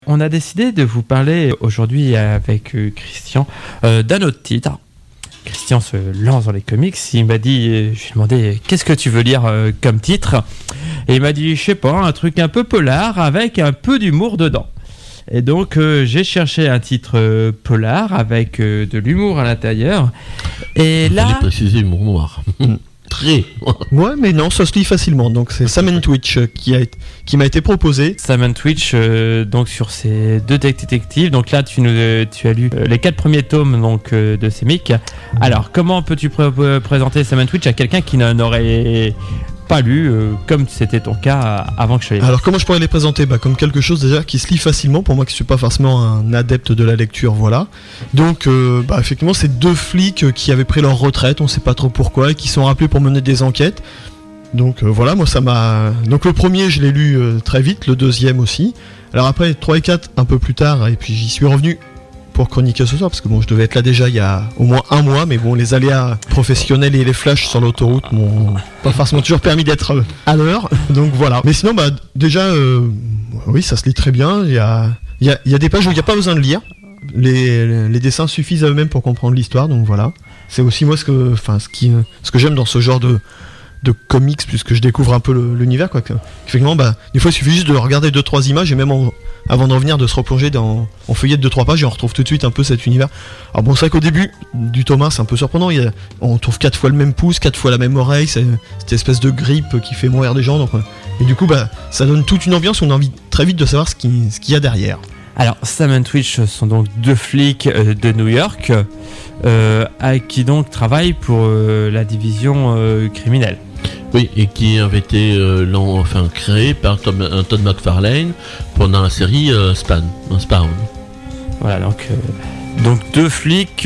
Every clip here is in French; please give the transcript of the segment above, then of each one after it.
On a décidé de vous parler aujourd'hui avec Christian d'un autre titre. Christian se lance dans les comics. Il m'a dit, je lui ai demandé qu'est-ce que tu veux lire comme titre, et il m'a dit je sais pas, un truc un peu polar avec un peu d'humour dedans. Et donc j'ai cherché un titre polar avec de l'humour à l'intérieur. Et là, fallait préciser humour noir. Très. Ouais, mais non, ça se lit facilement. Donc c'est Sam & Twitch qui m'a été proposé. Sam & Twitch, donc sur ces deux détectives. Donc là, tu as lu les 4 premiers tomes donc de Semic. Alors, comment peux-tu présenter Sam & Twitch à quelqu'un qui n'en aurait pas lu, comme c'était ton cas avant que je les... Alors comment je pourrais les présenter ? Comme quelque chose déjà qui se lit facilement, pour moi qui ne suis pas forcément un adepte de la lecture, voilà. Donc effectivement c'est 2 flics qui avaient pris leur retraite, on ne sait pas trop pourquoi, et qui sont rappelés pour mener des enquêtes. Donc voilà, moi ça m'a... Donc le premier je l'ai lu très vite, le deuxième aussi. Alors après 3 et 4 un peu plus tard, et puis j'y suis revenu pour chroniquer ce soir, parce que bon, je devais être là déjà il y a au moins un mois, mais bon, les aléas professionnels et les flashs sur l'autoroute m'ont pas forcément toujours permis d'être à l'heure, donc voilà. Mais sinon, déjà, oui, ça se lit très bien, il y a des pages où il n'y a pas besoin de lire, les dessins suffisent à eux-mêmes pour comprendre l'histoire, donc voilà. C'est aussi moi ce que j'aime dans ce genre de comics, puisque je découvre un peu l'univers, quoi. Effectivement, des fois il suffit juste de regarder 2-3 images, et même avant de revenir, de se replonger en feuillette de 2-3 pages, et on retrouve tout de suite un peu cet univers. Alors bon, c'est vrai qu'au début du tome 1, c'est un peu surprenant, on trouve 4 fois le même pouce, 4 fois la même oreille, c'est cette espèce de grippe qui fait mourir des gens, donc, et du coup ça donne toute une ambiance où on a envie très vite de savoir ce qu'il y a derrière. Alors, Sam & Twitch sont donc 2 flics de New York qui donc travaillent pour la division criminelle. Oui, et qui avait été créé par Todd McFarlane pendant la série Spawn. Voilà, donc 2 flics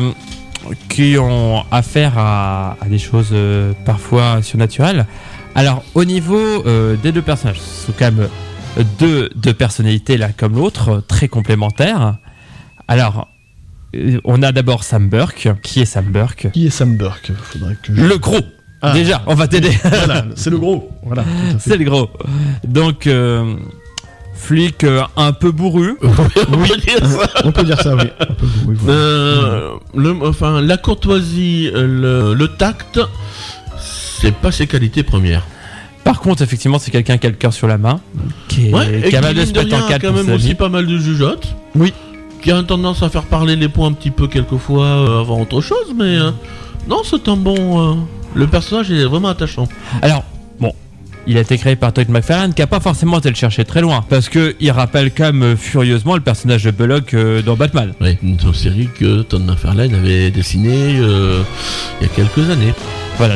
qui ont affaire à des choses parfois surnaturelles. Alors, au niveau des 2 personnages, ce sont quand même deux personnalités l'un comme l'autre, très complémentaires. Alors, on a d'abord Sam Burke. Qui est Sam Burke ? Faudrait que Le gros. Déjà, on va t'aider. Voilà, c'est le gros. Voilà, c'est le gros. Donc, flic un peu bourru. On peut dire ça, oui. Un peu bourru, voilà. La courtoisie, le tact, c'est pas ses qualités premières. Par contre, effectivement, c'est quelqu'un qui a le cœur sur la main, qui est capable de se mettre en 4 quand même aussi pas mal de jugeotes. Oui. Qui a tendance à faire parler les points un petit peu quelquefois avant autre chose, mais non, c'est un bon... le personnage est vraiment attachant. Alors, bon, il a été créé par Todd McFarlane, qui n'a pas forcément été le chercher très loin, parce qu'il rappelle quand même furieusement le personnage de Bullock dans Batman. Oui, une série que Todd McFarlane avait dessinée il y a quelques années. Voilà,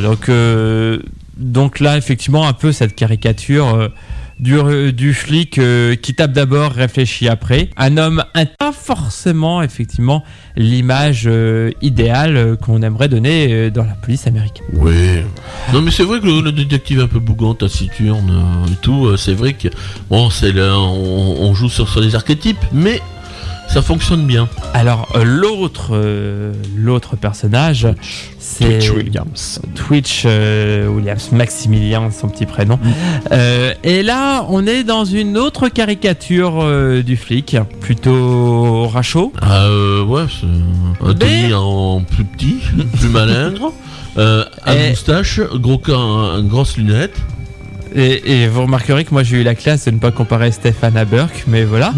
donc là, effectivement, un peu cette caricature du flic qui tape d'abord, réfléchit après. Un homme pas forcément, effectivement, l'image idéale qu'on aimerait donner dans la police américaine. Oui. Non, mais c'est vrai que le détective un peu bougon, taciturne et tout, c'est vrai que bon, on joue sur les archétypes, mais ça fonctionne bien. Alors, l'autre personnage, c'est Twitch Williams, Maximilien, son petit prénom. Et là, on est dans une autre caricature du flic, plutôt rachot. Ouais, c'est un Tony en plus petit, plus malingre, à moustache, grosse lunette. Et vous remarquerez que moi j'ai eu la classe de ne pas comparer Stéphane à Burke, mais voilà.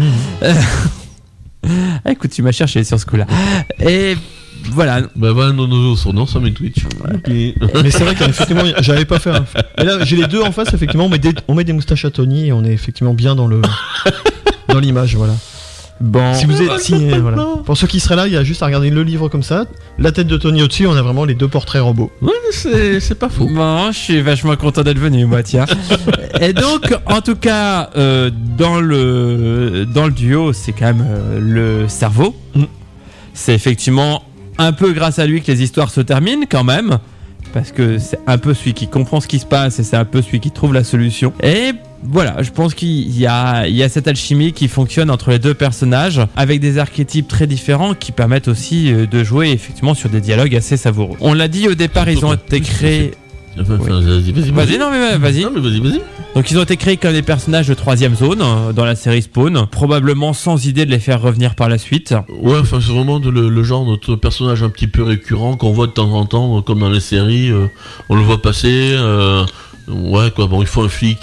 Écoute, tu m'as cherché sur ce coup-là. Et voilà. Son nom, ça met Twitch. Okay. Mais c'est vrai qu'effectivement, j'avais pas fait. Et là, j'ai les 2 en face. Effectivement, on met des moustaches à Tony et on est effectivement bien dans l'image, voilà. Bon. Voilà. Pour ceux qui seraient là, il y a juste à regarder le livre comme ça. La tête de Tony au-dessus, on a vraiment les 2 portraits robots. Ouais, c'est pas faux. Bon, je suis vachement content d'être venu, moi, tiens. Et donc, en tout cas, dans le duo, c'est quand même le cerveau. C'est effectivement un peu grâce à lui que les histoires se terminent quand même, parce que c'est un peu celui qui comprend ce qui se passe et c'est un peu celui qui trouve la solution. Et voilà, je pense qu'il y a cette alchimie qui fonctionne entre les 2 personnages, avec des archétypes très différents qui permettent aussi de jouer effectivement sur des dialogues assez savoureux. On l'a dit au départ, ils ont été créés... Vas-y. Vas-y. Non, mais vas-y. Donc ils ont été créés comme des personnages de 3ème zone dans la série Spawn, probablement sans idée de les faire revenir par la suite. Ouais, enfin c'est vraiment le genre de personnage un petit peu récurrent qu'on voit de temps en temps, comme dans les séries, on le voit passer, ouais quoi, bon il faut un flic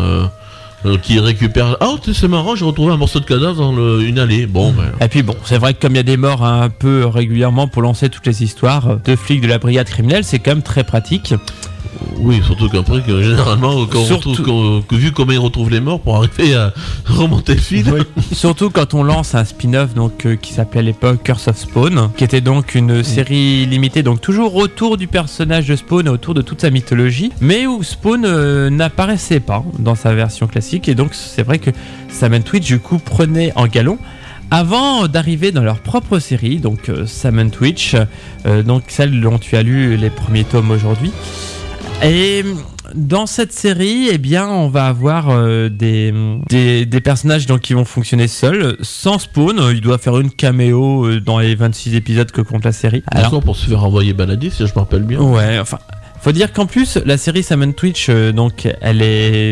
qui récupère... Ah c'est marrant, j'ai retrouvé un morceau de cadavre dans une allée, bon ben... Et puis bon, c'est vrai que comme il y a des morts un peu régulièrement pour lancer toutes les histoires de flics de la brigade criminelle, c'est quand même très pratique. Oui, surtout qu'après, généralement, vu comment ils retrouvent les morts pour arriver à remonter le fil. Oui. Surtout quand on lance un spin-off donc, qui s'appelait à l'époque Curse of Spawn, qui était donc une série limitée, donc toujours autour du personnage de Spawn, autour de toute sa mythologie, mais où Spawn n'apparaissait pas dans sa version classique, et donc c'est vrai que Sam & Twitch du coup prenait en galon avant d'arriver dans leur propre série, donc Sam & Twitch, donc celle dont tu as lu les premiers tomes aujourd'hui. Et dans cette série, eh bien, on va avoir des personnages donc, qui vont fonctionner seuls, sans Spawn. Il doit faire une caméo dans les 26 épisodes que compte la série. Alors, pour se faire envoyer balader, si je me rappelle bien. Ouais, enfin... Faut dire qu'en plus, la série Sam & Twitch, donc, elle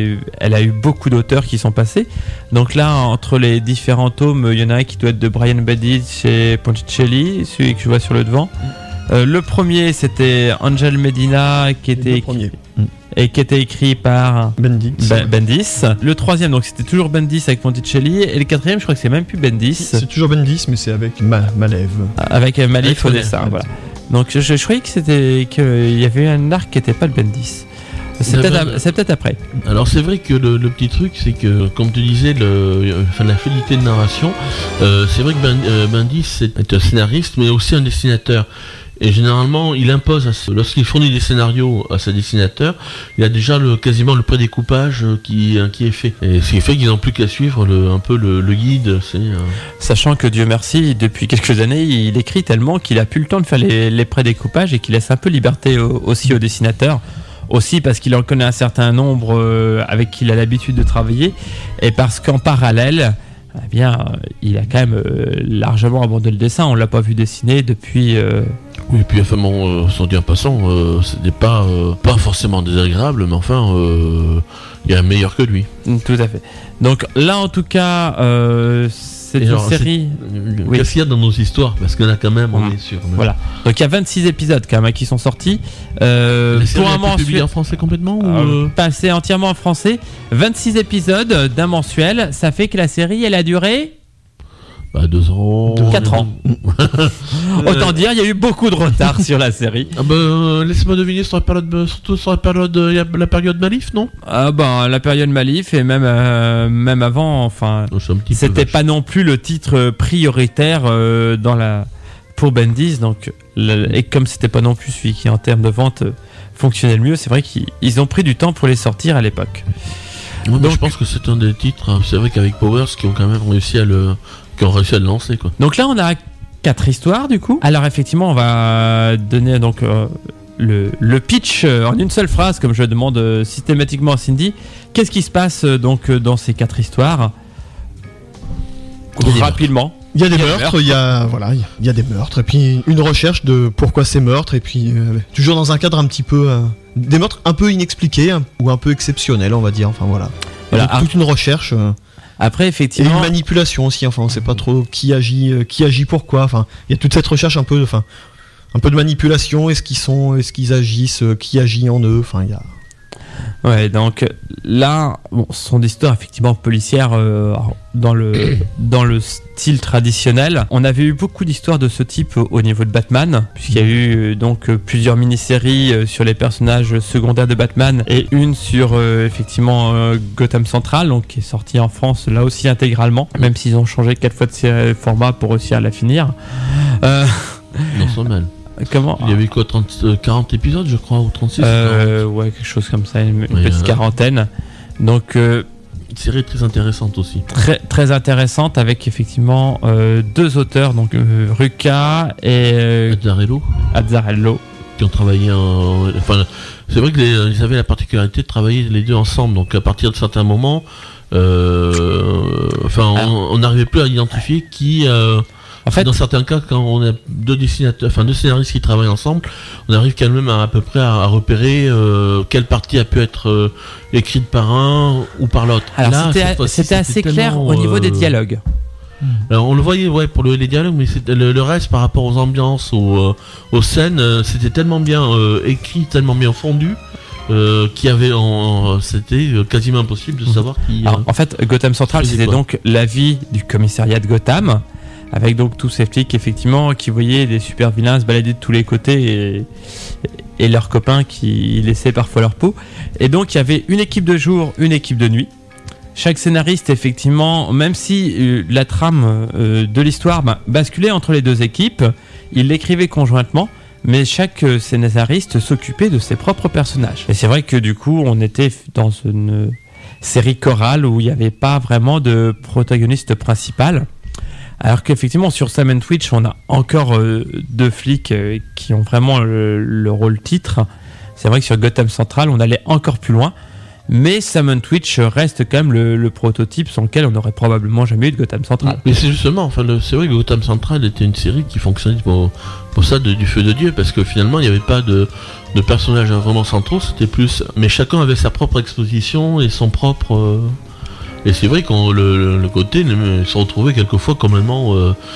a eu beaucoup d'auteurs qui sont passés. Donc là, entre les différents tomes, il y en a un qui doit être de Brian Bendis et Ponticelli, celui que je vois sur le devant. Le premier, c'était Angel Medina, qui était écrit par Bendis. Bendis. Le troisième, donc c'était toujours Bendis avec Ponticelli. Et le quatrième, je crois que c'est même plus Bendis. C'est toujours Bendis, mais c'est avec Malev. Avec Malif au dessin, voilà. Donc je croyais qu'il y avait eu un arc qui n'était pas le Bendis. C'est peut-être après. Alors c'est vrai que le petit truc, c'est que, comme tu disais, la fidélité de narration, c'est vrai que Bendis est un scénariste, mais aussi un dessinateur. Et généralement, il impose, lorsqu'il fournit des scénarios à ses dessinateurs, il a déjà quasiment le prédécoupage qui est fait. Et ce qui fait qu'ils n'ont plus qu'à suivre un peu le guide. Sachant que Dieu merci, depuis quelques années, il écrit tellement qu'il a plus le temps de faire les prédécoupages et qu'il laisse un peu liberté aussi aux dessinateurs. Aussi parce qu'il en connaît un certain nombre avec qui il a l'habitude de travailler, et parce qu'en parallèle, eh bien, il a quand même largement abandonné le dessin. On l'a pas vu dessiner depuis. Oui, et puis enfin, sans dire en passant, c'était pas forcément désagréable, mais enfin, il y a un meilleur que lui. Tout à fait. Donc là, en tout cas, c'est une série. Qu'est-ce qu'il y a dans nos histoires? Parce que là, quand même, on est sûr. Voilà. Donc il y a 26 épisodes quand même qui sont sortis. Pour un mensuel en français complètement ou passé entièrement en français. 26 épisodes d'un mensuel, ça fait que la série, elle a duré. 2 ans. 4 ans. Autant dire, il y a eu beaucoup de retard sur la série. Laissez-moi deviner, surtout sur la période Malif, non? La période Malif, et même avant, enfin, c'était pas non plus le titre prioritaire pour Bendis, donc, et comme c'était pas non plus celui qui en termes de vente fonctionnait le mieux, c'est vrai qu'ils ont pris du temps pour les sortir à l'époque. Donc, je pense que c'est un des titres, c'est vrai qu'avec Powers qui ont quand même réussi à le lancer, quoi. Donc là on a 4 histoires du coup. Alors effectivement on va donner donc le pitch en une seule phrase, comme je demande systématiquement à Cindy. Qu'est-ce qui se passe donc dans ces 4 histoires? Rapidement. Il y a des meurtres, il y a des meurtres, et puis une recherche de pourquoi ces meurtres, et puis toujours dans un cadre un petit peu des meurtres un peu inexpliqués ou un peu exceptionnels, on va dire. Enfin voilà. Toute une recherche. Après, effectivement. Et une manipulation aussi, enfin, on sait pas trop qui agit pourquoi, enfin, il y a toute cette recherche un peu de manipulation, est-ce qu'ils agissent, qui agit en eux, enfin, il y a. Ouais, donc là, ce sont des histoires effectivement policières dans le style traditionnel. On avait eu beaucoup d'histoires de ce type au niveau de Batman, puisqu'il y a eu donc plusieurs mini-séries sur les personnages secondaires de Batman, et une sur effectivement Gotham Central, donc qui est sortie en France là aussi intégralement, même s'ils ont changé 4 fois de format pour réussir à la finir. Non, sans mal. Comment? Il y avait quoi, 40 épisodes, je crois, ou 36 ouais, quelque chose comme ça, une petite quarantaine. Donc, une série très intéressante aussi. Très, très intéressante, avec effectivement 2 auteurs, donc Rucka et Azzarello. Qui ont travaillé c'est vrai qu'ils avaient la particularité de travailler les deux ensemble, donc à partir de certains moments, on n'arrivait plus à identifier qui. En fait, dans certains cas, quand on a deux scénaristes qui travaillent ensemble, on arrive quand même à peu près à repérer quelle partie a pu être écrite par un ou par l'autre. Alors là, c'était assez clair au niveau des dialogues. Alors, on le voyait pour les dialogues, mais le reste par rapport aux ambiances, aux scènes, c'était tellement bien écrit, tellement bien fondu. C'était quasiment impossible de savoir qui. Alors, en fait, Gotham Central, c'était donc la vie du commissariat de Gotham, avec donc tous ces flics effectivement qui voyaient des super vilains se balader de tous les côtés et leurs copains qui laissaient parfois leur peau. Et donc il y avait une équipe de jour, une équipe de nuit. Chaque scénariste effectivement, même si la trame de l'histoire basculait entre les deux équipes, ils l'écrivaient conjointement. Mais chaque scénariste s'occupait de ses propres personnages. Et c'est vrai que du coup, on était dans une série chorale où il n'y avait pas vraiment de protagoniste principal. Alors qu'effectivement, sur Sam & Twitch, on a encore deux flics qui ont vraiment le rôle titre. C'est vrai que sur Gotham Central, on allait encore plus loin. Mais Sam & Twitch reste quand même le prototype sans lequel on n'aurait probablement jamais eu de Gotham Central. Mais c'est justement, c'est vrai que Gotham Central était une série qui fonctionnait pour ça du feu de Dieu, parce que finalement il n'y avait pas de personnages vraiment centraux, c'était plus. Mais chacun avait sa propre exposition et son propre. Et c'est vrai qu'on le côté se retrouvait quelquefois complètement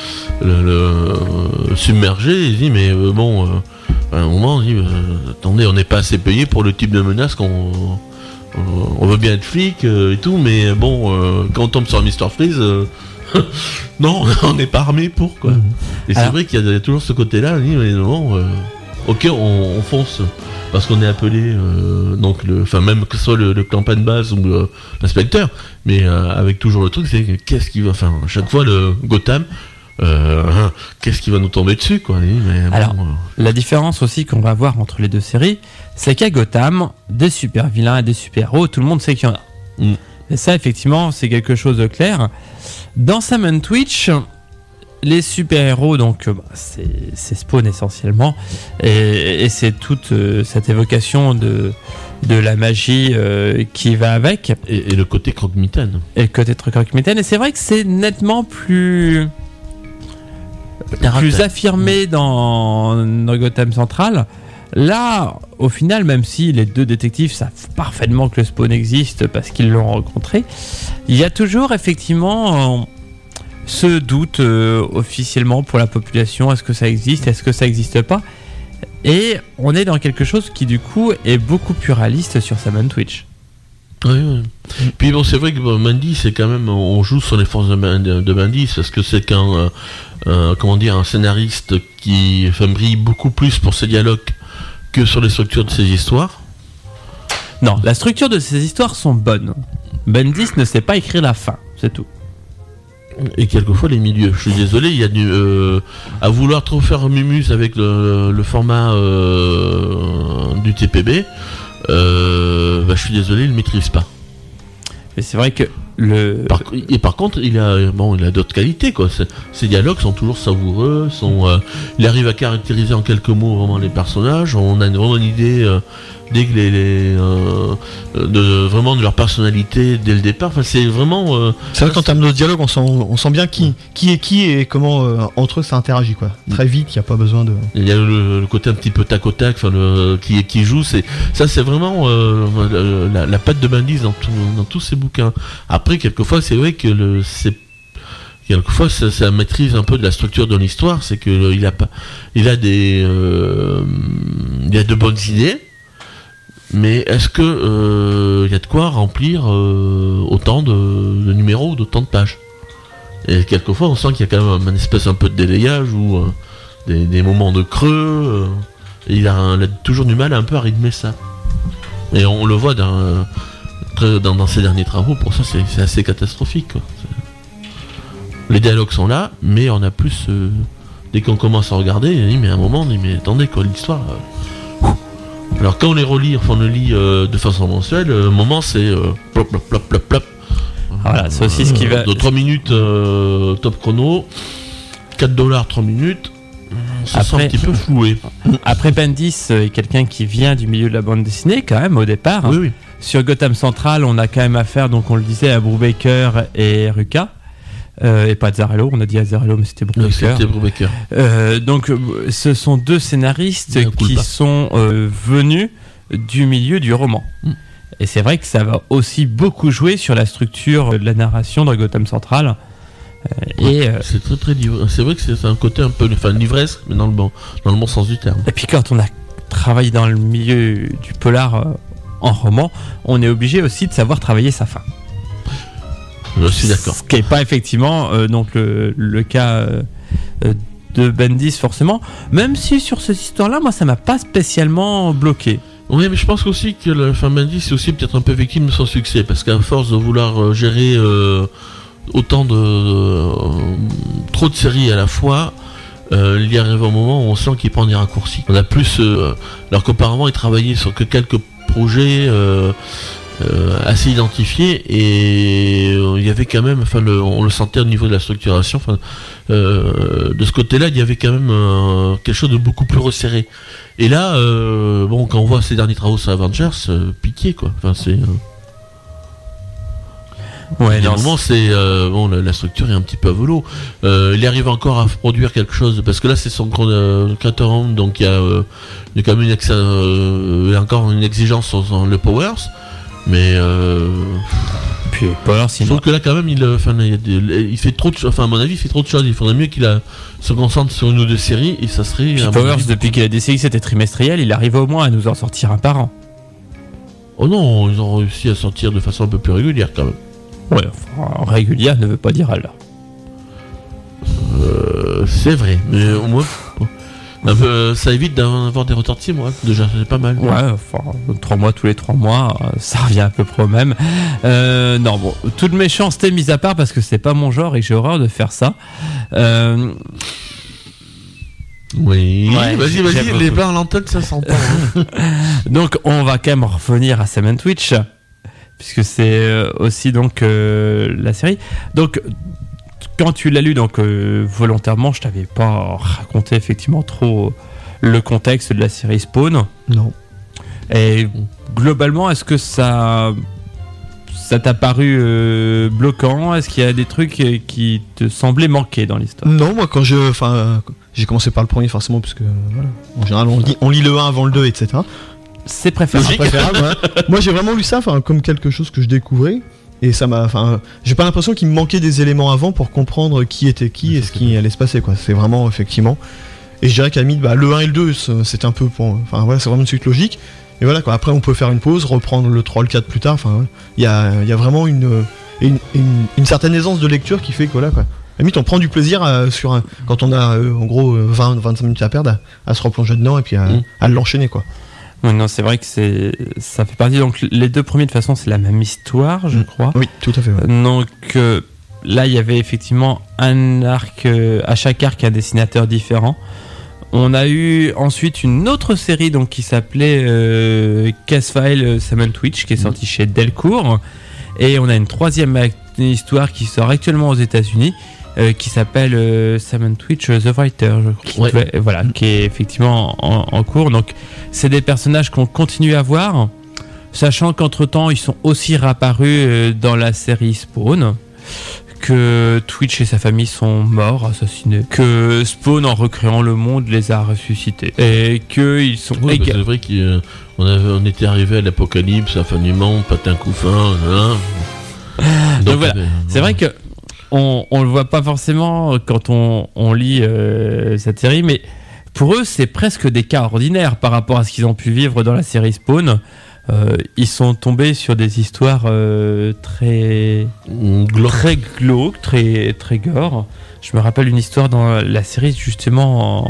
submergé. Il dit mais à un moment on dit attendez, on n'est pas assez payé pour le type de menace qu'on. On veut bien être flic et tout, mais quand on tombe sur Mr. Freeze, non, on n'est pas armé pour quoi. Et c'est vrai qu'il y a toujours ce côté-là, on dit mais non, ok, on fonce parce qu'on est appelé, même que ce soit le clan de base ou l'inspecteur, mais avec toujours le truc, c'est qu'est-ce qui va, chaque fois le Gotham. Qu'est-ce qui va nous tomber dessus quoi. La différence aussi qu'on va voir entre les deux séries, c'est qu'à Gotham, des super vilains et des super héros, tout le monde sait qu'il y en a. Et ça effectivement c'est quelque chose de clair. Dans Sam & Twitch, les super héros donc c'est Spawn essentiellement et c'est toute cette évocation de la magie qui va avec et le côté croque-mitaine et c'est vrai que c'est nettement plus affirmé dans Gotham Central. Là, au final, même si les deux détectives savent parfaitement que le Spawn existe parce qu'ils l'ont rencontré, il y a toujours effectivement ce doute officiellement pour la population, est-ce que ça existe, est-ce que ça n'existe pas. Et on est dans quelque chose qui du coup est beaucoup plus réaliste sur Sam & Twitch. Oui. Puis c'est vrai que Mandy, c'est quand même, on joue sur les forces de Mandy, parce que c'est un scénariste qui brille beaucoup plus pour ses dialogues que sur les structures de ses histoires. Non, la structure de ses histoires sont bonnes. Bendis ne sait pas écrire la fin, c'est tout. Et quelquefois les milieux. Je suis désolé, il y a à vouloir trop faire mumuse avec le format du TPB. Je suis désolé, il ne maîtrise pas. Mais c'est vrai que par contre, il a d'autres qualités quoi. Ses dialogues sont toujours savoureux, il arrive à caractériser en quelques mots vraiment les personnages. On a vraiment une idée dès que vraiment de leur personnalité dès le départ. C'est vraiment. C'est vrai qu'en termes de dialogue, on sent bien qui est qui et comment entre eux ça interagit quoi. Très vite, il n'y a pas besoin de. Il y a le côté un petit peu tac au tac, qui joue. C'est vraiment la patte de Bendis dans tous ses bouquins. Après, quelquefois, c'est vrai que quelquefois ça maîtrise un peu de la structure de l'histoire. C'est que il a de bonnes idées. Mais est-ce que y a de quoi remplir autant de numéros ou d'autant de pages? Et quelquefois on sent qu'il y a quand même une espèce un peu de délayage ou des moments de creux. Et il a toujours du mal un peu à rythmer ça. Et on le voit dans ses derniers travaux. Pour ça c'est assez catastrophique quoi. Les dialogues sont là, mais on a plus dès qu'on commence à regarder, mais à un moment on dit mais attendez quoi, l'histoire. Alors quand on les relit, on le lit de façon mensuelle, le moment c'est plop plop plop plop plop. Voilà, c'est aussi ce qui va. De 3 minutes top chrono, $4 3 minutes, ça sent un petit peu floué. Après Bendis est quelqu'un qui vient du milieu de la bande dessinée quand même au départ. Oui. Sur Gotham Central, on a quand même affaire, donc on le disait, à Brubaker et Rucka. et pas Azzarello, on a dit Azzarello mais c'était Brubaker. C'était Brubaker. Donc ce sont deux scénaristes qui sont venus du milieu du roman. Et c'est vrai que ça va aussi beaucoup jouer sur la structure de la narration dans Gotham Central. C'est très c'est vrai que c'est un côté un peu livresque, mais dans le bon sens du terme. Et puis quand on a travaillé dans le milieu du polar en roman, on est obligé aussi de savoir travailler sa fin. Je suis d'accord. Ce qui n'est pas effectivement donc le cas de Bendis forcément, même si sur cette histoire-là, moi ça m'a pas spécialement bloqué. Oui, mais je pense aussi que Bendis c'est aussi peut-être un peu victime de son succès, parce qu'à force de vouloir gérer autant de trop de séries à la fois, il y arrive un moment où on sent qu'il prend des raccourcis. On a plus, alors qu'auparavant il travaillait sur que quelques projets assez identifiés, et il y avait quand même, on le sentait au niveau de la structuration. De ce côté-là, il y avait quand même quelque chose de beaucoup plus resserré. Et là, quand on voit ces derniers travaux sur Avengers, pitié quoi. C'est la structure est un petit peu à volo. Il arrive encore à produire quelque chose, parce que là c'est son Creator Home, donc il y a quand même encore une exigence sur le Powers, mais puis Powers, je trouve que là quand même il fait trop de choses. Enfin, à mon avis, il fait trop de choses. Il faudrait mieux qu'il se concentre sur une ou deux séries, et ça serait. Puis Powers, depuis qu'il a des séries, c'était trimestriel, il arrive au moins à nous en sortir un par an. Oh non, ils ont réussi à sortir de façon un peu plus régulière quand même. Ouais, régulière ne veut pas dire à l'heure. C'est vrai, mais au moins ça évite d'avoir des retards de 6 mois. Déjà, c'est pas mal. Ouais, 3 mois tous les 3 mois, ça revient à peu près au même. Non, bon, toute méchanceté mise à part, parce que c'est pas mon genre et j'ai horreur de faire ça. Oui, ouais, vas-y, les bains à l'antenne, ça s'entend. Donc, on va quand même revenir à Sam & Twitch, puisque c'est aussi donc la série. Donc, quand tu l'as lu, donc volontairement, je t'avais pas raconté effectivement trop le contexte de la série Spawn. Non. Et globalement, est-ce que ça t'a paru bloquant ? Est-ce qu'il y a des trucs qui te semblaient manquer dans l'histoire ? Non, moi quand j'ai commencé par le premier forcément, parce que voilà, en général on lit le 1 avant le 2, etc. C'est préférable. Voilà. Moi j'ai vraiment lu ça comme quelque chose que je découvrais, et ça m'a, j'ai pas l'impression qu'il me manquait des éléments avant pour comprendre qui était qui et ce qui allait se passer quoi. C'est vraiment effectivement, et je dirais qu'à la limite, le 1 et le 2 c'est un peu c'est vraiment une suite logique, et voilà quoi. Après on peut faire une pause, reprendre le 3, le 4 plus tard, il y a vraiment une certaine aisance de lecture qui fait que voilà quoi. À la limite, on prend du plaisir quand on a en gros 20-25 minutes à perdre à se replonger dedans et puis à l'enchaîner quoi. Oui, non, c'est vrai que ça fait partie. Donc les deux premiers de toute façon c'est la même histoire, je crois. Oui, tout à fait. Ouais. Donc là il y avait effectivement un arc, à chaque arc un dessinateur différent. On a eu ensuite une autre série donc qui s'appelait Case File Sam & Twitch, qui est sortie chez Delcourt, et on a une troisième histoire qui sort actuellement aux États-Unis, qui s'appelle Sam & Twitch The Writer, je crois. Ouais. Voilà, qui est effectivement en cours. Donc c'est des personnages qu'on continue à voir, sachant qu'entre-temps ils sont aussi réapparus dans la série Spawn, que Twitch et sa famille sont morts, assassinés, que Spawn en recréant le monde les a ressuscités, et qu'ils sont... Oui, c'est vrai qu'on était arrivé à l'apocalypse, à la fin du monde, patin couffin, donc voilà, c'est vrai que on le voit pas forcément quand on lit cette série, mais pour eux c'est presque des cas ordinaires par rapport à ce qu'ils ont pu vivre dans la série Spawn. Ils sont tombés sur des histoires très glauques, très gore. Je me rappelle une histoire dans la série justement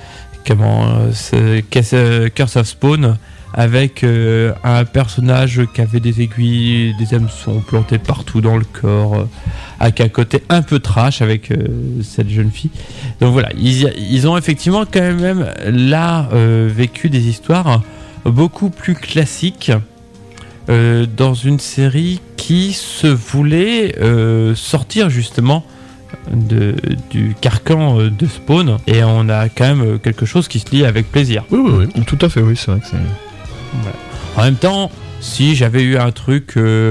Curse of Spawn, avec un personnage qui avait des aiguilles, des hameçons plantés partout dans le corps, avec un côté un peu trash avec cette jeune fille. Donc voilà, ils ont effectivement quand même là vécu des histoires beaucoup plus classiques dans une série qui se voulait sortir justement du carcan de Spawn, et on a quand même quelque chose qui se lit avec plaisir. Oui, tout à fait, oui, c'est vrai que c'est... Voilà. En même temps, si j'avais eu un truc, le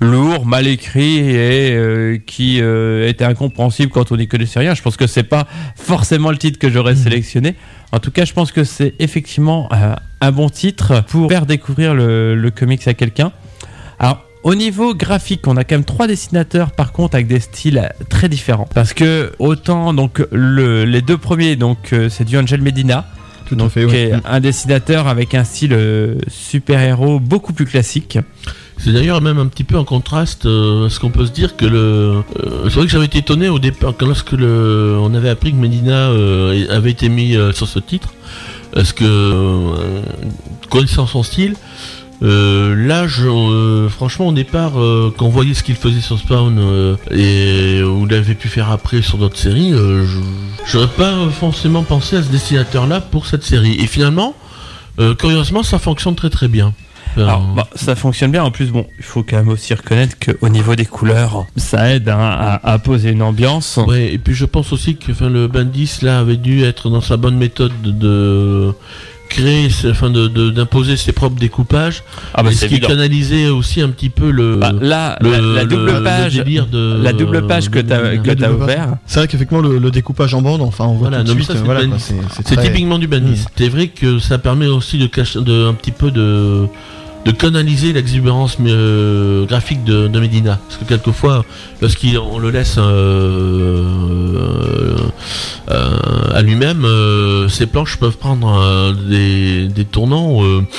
lourd, mal écrit et qui était incompréhensible quand on n'y connaissait rien. Je pense que c'est pas forcément le titre que j'aurais sélectionné. En tout cas, je pense que c'est effectivement un bon titre pour faire découvrir le comics à quelqu'un. Alors, au niveau graphique, on a quand même 3 dessinateurs par contre avec des styles très différents. Parce que autant donc les 2 premiers, donc c'est du Angel Medina, tout à fait, qui est un dessinateur avec un style super-héros beaucoup plus classique. C'est d'ailleurs même un petit peu en contraste, parce qu'on peut se dire que c'est vrai que j'avais été étonné au départ lorsque on avait appris que Medina avait été mis sur ce titre, parce que connaissant son style. Franchement, au départ, quand on voyait ce qu'il faisait sur Spawn et où il avait pu faire après sur d'autres séries, j'aurais pas forcément pensé à ce dessinateur-là pour cette série. Et finalement, curieusement, ça fonctionne très très bien. Alors, ça fonctionne bien. En plus, bon, il faut quand même aussi reconnaître qu'au niveau des couleurs, ça aide à poser une ambiance. Ouais, et puis je pense aussi que le Bendis là avait dû être dans sa bonne méthode de créer, d'imposer ses propres découpages, ce qui canalisait aussi un petit peu la double page que tu as ouvert. C'est vrai qu'effectivement le découpage en bande, enfin on voit tout de suite, c'est typiquement du Bendis. C'est vrai que ça permet aussi un petit peu de canaliser l'exubérance graphique de Medina, parce que quelquefois lorsqu'on le laisse à lui-même, ses planches peuvent prendre des tournants.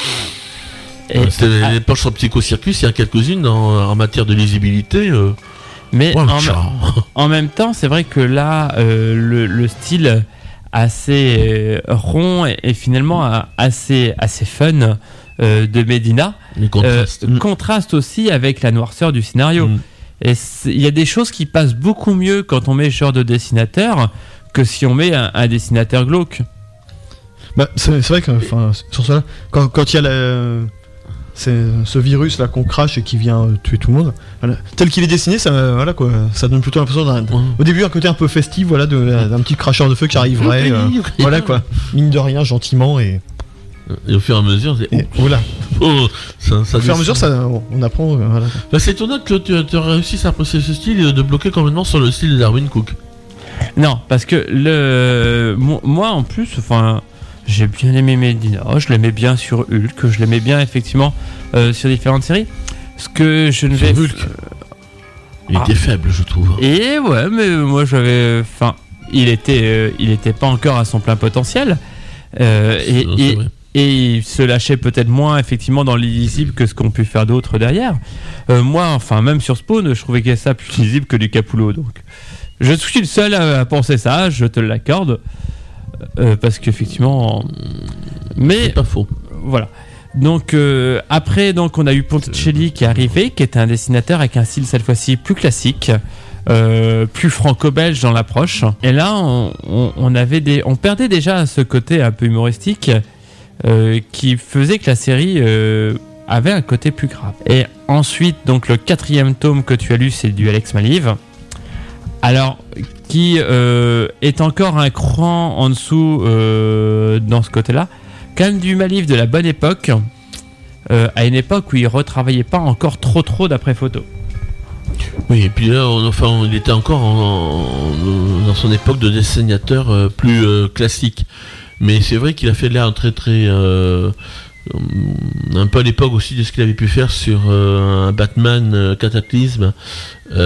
Les planches sur Psycho-Circus, il y a quelques-unes en matière de lisibilité. Mais en même temps, c'est vrai que là, le style assez rond et finalement assez fun de Medina contraste aussi avec la noirceur du scénario. Et il y a des choses qui passent beaucoup mieux quand on met ce genre de dessinateur que si on met un dessinateur glauque. C'est vrai que sur ça, quand il y a ce virus là qu'on crache et qui vient tuer tout le monde, tel qu'il est dessiné, ça donne plutôt l'impression au début un côté un peu festif, d'un petit cracheur de feu qui arriverait, mine de rien, gentiment et au fur et à mesure, au fur et à mesure, on apprend. C'est étonnant que tu réussisses à apprécier ce style et de bloquer complètement sur le style de Darwyn Cook. Non, parce que moi en plus, j'ai bien aimé Medina, je l'aimais bien sur Hulk, je l'aimais bien effectivement sur différentes séries. Ce que je ne vais. Hulk. Il était faible, je trouve. Et ouais, mais moi il était pas encore à son plein potentiel. Et il se lâchait peut-être moins effectivement dans l'illisible que ce qu'ont pu faire d'autres derrière. Moi, même sur Spawn, je trouvais que ça plus lisible que du Capullo. Donc, je suis le seul à penser ça, je te l'accorde. Parce qu'effectivement. Mais. C'est pas faux. Voilà. Donc, après, on a eu Ponticelli qui est arrivé, qui est un dessinateur avec un style cette fois-ci plus classique. Plus franco-belge dans l'approche. Et là, on perdait déjà ce côté un peu humoristique qui faisait que la série avait un côté plus grave. Et ensuite, donc le 4e tome que tu as lu, c'est du Alex Maliv. Alors, qui est encore un cran en dessous dans ce côté-là. Quand même du Maliv de la bonne époque, à une époque où il retravaillait pas encore trop d'après photo. Oui, et puis là, il était encore dans son époque de dessinateur plus classique. Mais c'est vrai qu'il a fait là un très un peu à l'époque aussi de ce qu'il avait pu faire sur un Batman Cataclysme. Je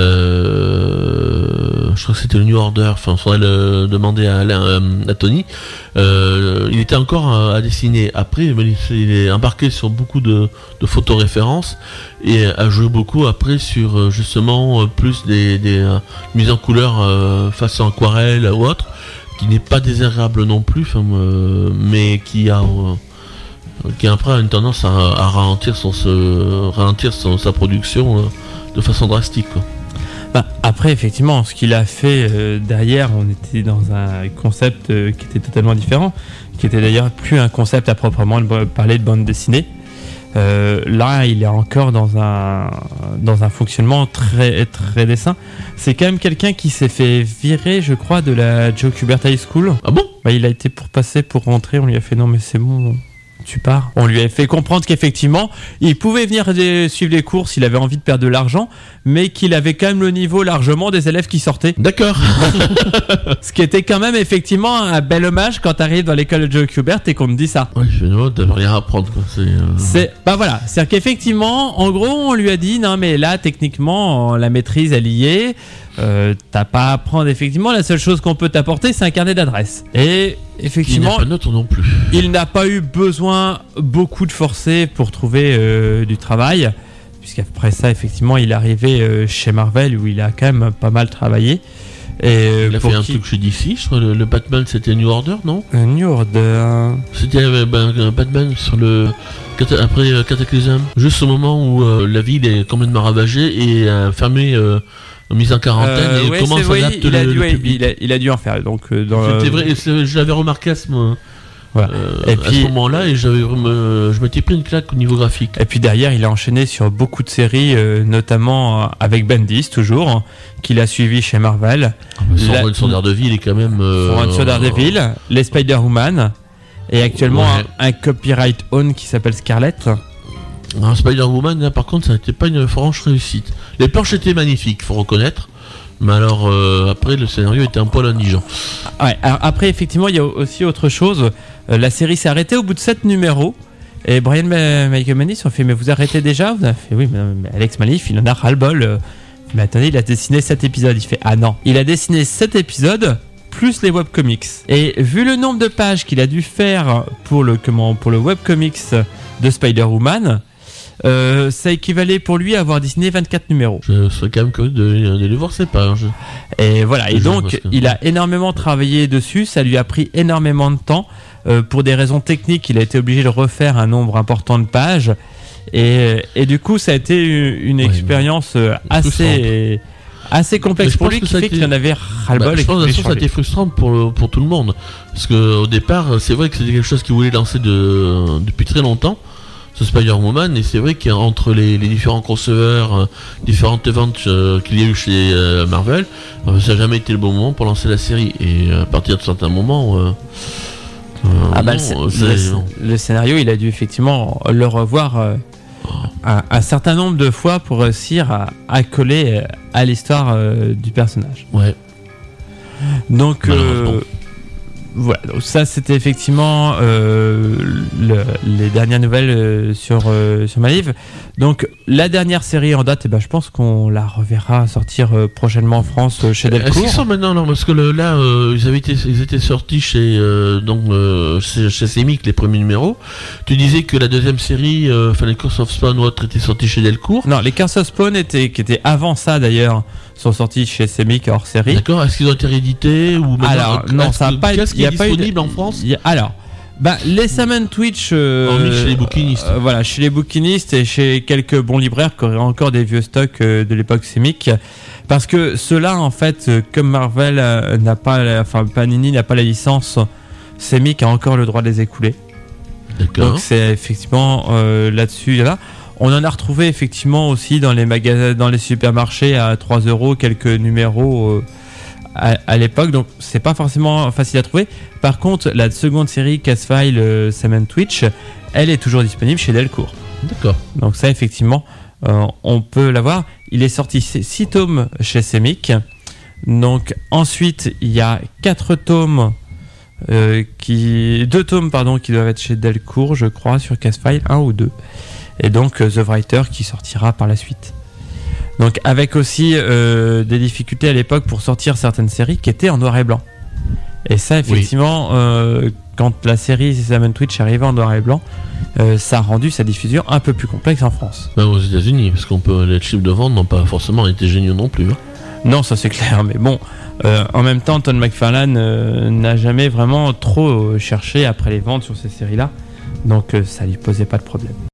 crois que c'était le New Order. Il faudrait le demander à Tony. Il était encore à dessiner. Après, il est embarqué sur beaucoup de photoréférences et a joué beaucoup après sur justement plus des mises en couleur façon aquarelle ou autre, qui n'est pas désagréable non plus, mais qui après a une tendance à ralentir sa production de façon drastique, quoi. Après, effectivement, ce qu'il a fait derrière, on était dans un concept qui était totalement différent, qui était d'ailleurs plus un concept à proprement parler de bande dessinée. Là, il est encore dans un fonctionnement très très dessin. C'est quand même quelqu'un qui s'est fait virer, je crois, de la Joe Kubert High School. Ah bon ? Il a été pour rentrer, on lui a fait non mais c'est bon, tu pars. On lui a fait comprendre qu'effectivement, il pouvait venir suivre les cours s'il avait envie de perdre de l'argent, mais qu'il avait quand même le niveau largement des élèves qui sortaient. D'accord. Ce qui était quand même effectivement un bel hommage quand t'arrives dans l'école de Joe Kubert et qu'on te dit ça. Oui, je fais t'avais rien à apprendre, quoi. Voilà, c'est-à-dire qu'effectivement, en gros, on lui a dit non mais là techniquement la maîtrise elle y est. T'as pas à apprendre effectivement, la seule chose qu'on peut t'apporter c'est un carnet d'adresses. Et effectivement, il n'a pas d'autre non plus. Il n'a pas eu besoin beaucoup de forcer pour trouver du travail, puisqu'après ça effectivement il est arrivé chez Marvel où il a quand même pas mal travaillé. Et il a fait un truc chez DC, je crois, le Batman c'était New Order, non? New Order. C'était Batman sur après Cataclysm, juste au moment où la ville est complètement ravagée et fermée, mise en quarantaine et comment s'adapte le public. Il a dû en faire. Donc c'était vrai, je l'avais remarqué à ce moment. Voilà. À ce moment-là, et je m'étais pris une claque au niveau graphique. Et puis derrière, il a enchaîné sur beaucoup de séries, notamment avec Bendis, toujours, qu'il a suivi chez Marvel. Son run sur Daredevil est quand même. Son run sur Daredevil, les Spider-Woman, et actuellement un copyright own qui s'appelle Scarlett. Alors, Spider-Woman, là, par contre, ça n'était pas une franche réussite. Les planches étaient magnifiques, faut reconnaître. Mais alors, après, le scénario était un poil indigent. Ouais, alors après, effectivement, il y a aussi autre chose. La série s'est arrêtée au bout de 7 numéros. Et Brian Michael Bendis ont fait, mais vous arrêtez déjà? Vous avez fait, oui, mais Alex Malif, il en a ras-le-bol. Mais attendez, il a dessiné 7 épisodes. Il fait, ah non. Il a dessiné 7 épisodes, plus les webcomics. Et vu le nombre de pages qu'il a dû faire pour le webcomics de Spider-Woman, ça équivalait pour lui à avoir dessiné 24 numéros. Je serais quand même curieux de les voir ces pages. Et voilà, et donc il a énormément travaillé dessus, ça lui a pris énormément de temps. Pour des raisons techniques, il a été obligé de refaire un nombre important de pages. Et du coup, ça a été une expérience assez complexe pour lui, qui fait qu'il en avait ras-le-bol. Je pense que ça a été frustrant pour tout le monde. Parce qu'au départ, c'est vrai que c'était quelque chose qu'il voulait lancer depuis très longtemps. Ce Spider-Woman, et c'est vrai qu'entre les différents crossovers, différentes ventes qu'il y a eu chez Marvel, ça n'a jamais été le bon moment pour lancer la série. Et à partir de certains moments, le scénario, il a dû effectivement le revoir un certain nombre de fois pour réussir à coller à l'histoire du personnage. Ouais. Donc voilà, donc ça c'était effectivement les dernières nouvelles sur ma livre. Donc la dernière série en date, je pense qu'on la reverra sortir prochainement en France chez Delcourt. Est-ce qu'ils sont maintenant? Non, parce que là ils étaient sortis chez Semic, les premiers numéros. Tu disais que la deuxième série, les Curse of Spawn ou autre, était sortie chez Delcourt. Non, les Curse of Spawn qui étaient avant ça d'ailleurs, sont sortis chez Semic hors série. D'accord. Est-ce qu'ils ont été réédités ou maintenant? Alors non, ça n'a pas été. Qu'est-ce qui est disponible en France? Les Sam & Twitch, chez les bouquinistes. Voilà, chez les bouquinistes et chez quelques bons libraires qui auraient encore des vieux stocks de l'époque Semic. Parce que ceux-là, en fait, comme Marvel Panini n'a pas la licence, Semic a encore le droit de les écouler. D'accord. Donc c'est effectivement là-dessus, il y en a. On en a retrouvé effectivement aussi dans les magasins, dans les supermarchés à 3 € quelques numéros à l'époque, donc c'est pas forcément facile à trouver. Par contre, la seconde série Castfile Sam & Twitch, elle est toujours disponible chez Delcourt. D'accord. Donc ça effectivement, on peut l'avoir. Il est sorti 6 tomes chez Semic. Donc ensuite, il y a 4 tomes 2 tomes qui doivent être chez Delcourt, je crois, sur Castfile, 1 ou 2. Et donc The Writer qui sortira par la suite. Donc avec aussi des difficultés à l'époque pour sortir certaines séries qui étaient en noir et blanc. Et ça effectivement, quand la série Sam & Twitch arrivait en noir et blanc, ça a rendu sa diffusion un peu plus complexe en France. Aux États-Unis, parce les chiffres de vente n'ont pas forcément été géniaux non plus. Non, ça c'est clair, mais bon, en même temps, Todd McFarlane n'a jamais vraiment trop cherché après les ventes sur ces séries-là, donc ça lui posait pas de problème.